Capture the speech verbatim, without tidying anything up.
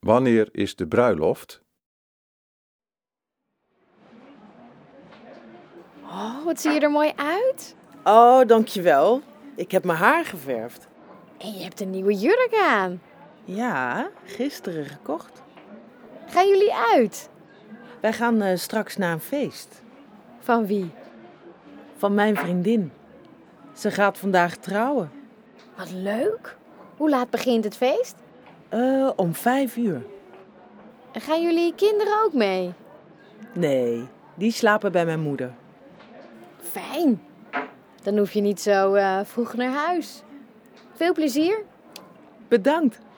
Wanneer is de bruiloft? Oh, wat zie je er mooi uit. Oh, dankjewel. Ik heb mijn haar geverfd. En je hebt een nieuwe jurk aan. Ja, gisteren gekocht. Gaan jullie uit? Wij gaan uh, straks naar een feest. Van wie? Van mijn vriendin. Ze gaat vandaag trouwen. Wat leuk. Hoe laat begint het feest? Uh, om vijf uur. En gaan jullie kinderen ook mee? Nee, die slapen bij mijn moeder. Fijn. Dan hoef je niet zo uh, vroeg naar huis. Veel plezier. Bedankt.